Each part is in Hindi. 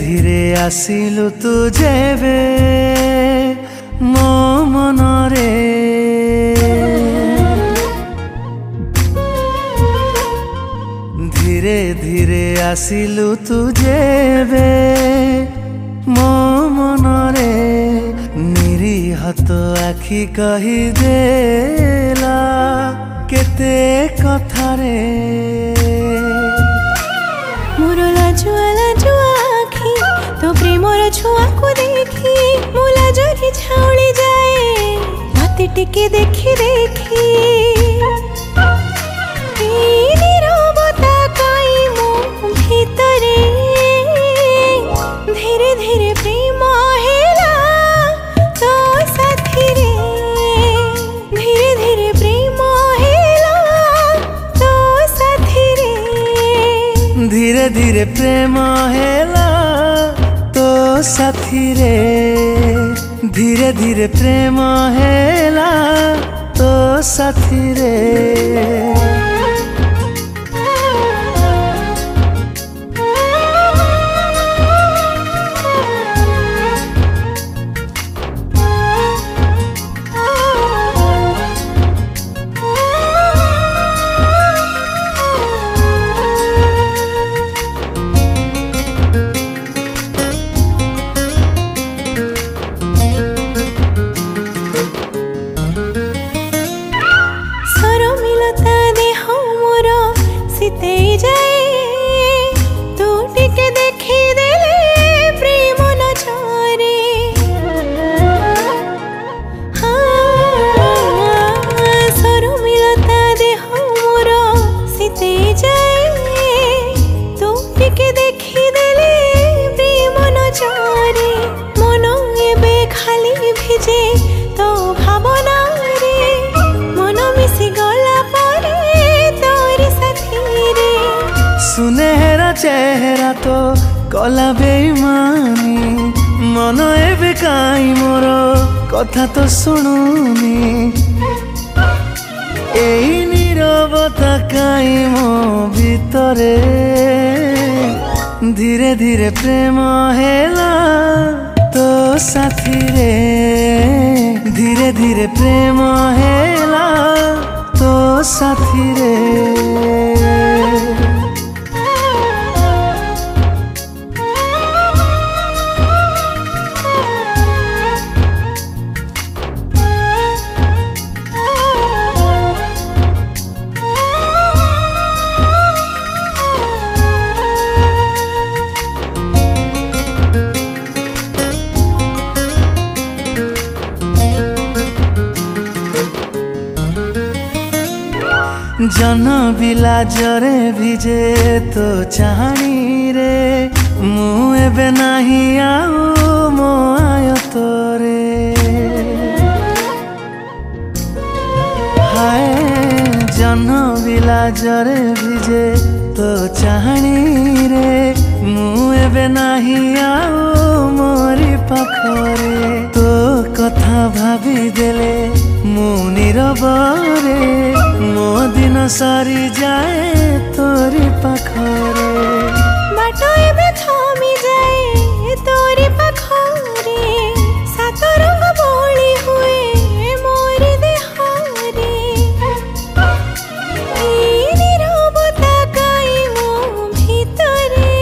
धीरे आसिलु तू जेबे मो मनरे धीरे धीरे आसिलु तू जेबे मो मनरे निरीह तो आखि कही देला केते कथारे मोर लाजुआ आखि तो प्रेमर छुआ को देखी मुला जरी छाउली जाए मते टिके देखी देखी नीरवता काई मो भीतरे धीरे धीरे प्रेम हेला तो साथी रे धीरे धीरे प्रेम हेला तो साथी रे धीरे धीरे प्रेम हेला तो साथी रे धीरे धीरे प्रेम हेला तो साथी रे तो भावना रे मन मिसी गला परे तोरी साथी रे सुनहरा चेहरा तो कला बेईमानी मन एबे काई मोर कथा तो सुनुनी एई नीरवता काई मो भीतरे धीरे धीरे प्रेम हेला तो साथी रे धीरे धीरे प्रेम हेला तो साथी रे जन बिला जरे भिजे तो चाहनी रे मु एबे नाही आउ मो आयतरे हाय जन बिला जरे भिजे तो चाहनी रे मु एबे नाही आउ मोरी पाखरे तो कथा भाभी देले मु नीरवरे मो दिन सारी जाए तोरी पाखरे बाट एबे थमी जाए तोरी पाखरे सात रंग बोली हुए मोर देहरे नीरवता काई मो भीतरे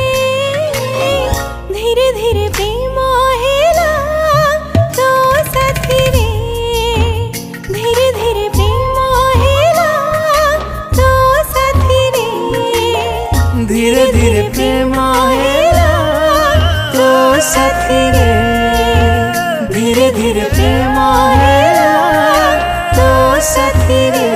धीरे धीरे प्रेम हेला तो साथी रे धीरे धीरे प्रेम हेला तो साथी रे धीरे धीरे प्रेम हेला तो साथी रे धीरे धीरे प्रेम हेला तो साथी रे।